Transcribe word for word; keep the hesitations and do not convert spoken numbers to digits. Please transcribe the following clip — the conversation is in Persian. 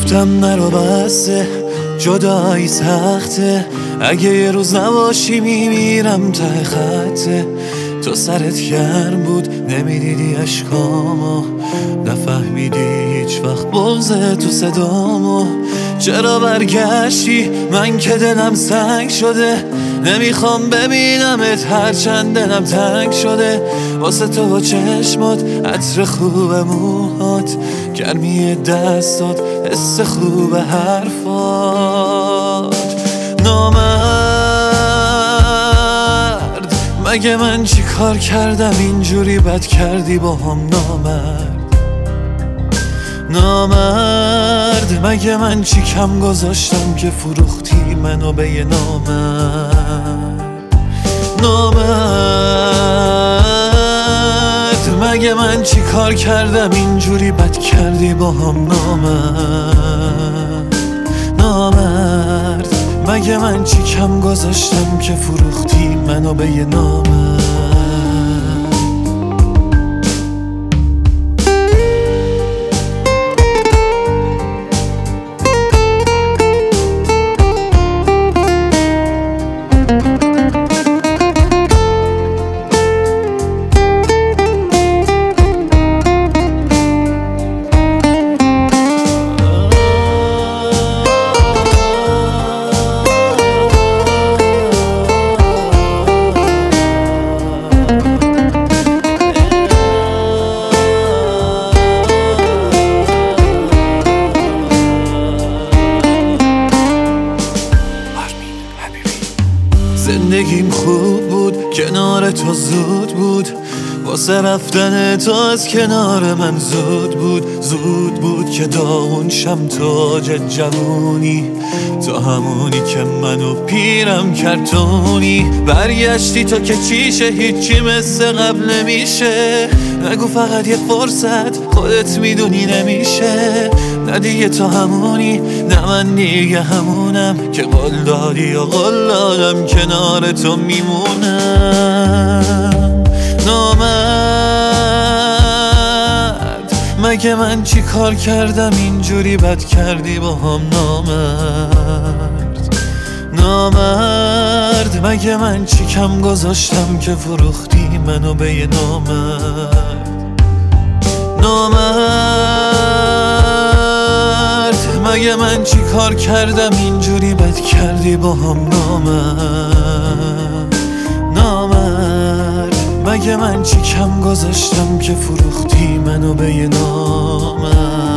گفتم نرو بسته جدایی سخته، اگه یه روز نباشی میمیرم ته خطه. تو سرت گرم بود نمیدیدی اشکامو، نفهمیدی هیچ وقت بغضه تو صدامو. چرا برگشتی من که دلم سنگ شده، نمیخوام ببینمت هرچند دلم تنگ شده. واسه تو با چشمات، عطر خوب موهات، گرمی دستات، حس خوب حرفات. نامرد مگه من چی کار کردم اینجوری بد کردی با هم؟ نامرد نامرد مگه من چی کم گذاشتم که فروختی منو به یه نامرد؟ نامرد مگه من چی کار کردم اینجوری بد کردی با هم؟ نامرد نامرد مگه من چی کم گذاشتم که فروختی منو به یه نامرد؟ زندگیم خوب بود کنار تو زود بود، واسه رفتن تو از کنار من زود بود. زود بود که داغون شم تاج جوونی، تو همونی که منو پیرم کردونی. برگشتی تو که چیشه هیچی مثل قبل نمیشه، نگو فقط یه فرصت خودت میدونی نمیشه. نه دیگه تو همونی نه من دیگه همونم، که قول دادی و قول دادم کنار تو میمونم. نامرد مگه من چی کار کردم اینجوری بد کردی با هم؟ نامرد نامرد مگه من چی کم گذاشتم که فروختی منو به یه نامرد؟ نامرد مگه من چی کار کردم اینجوری بد کردی با هم؟ نامرد نامرد مگه من چی کم گذاشتم که فروختی منو به یه نامرد؟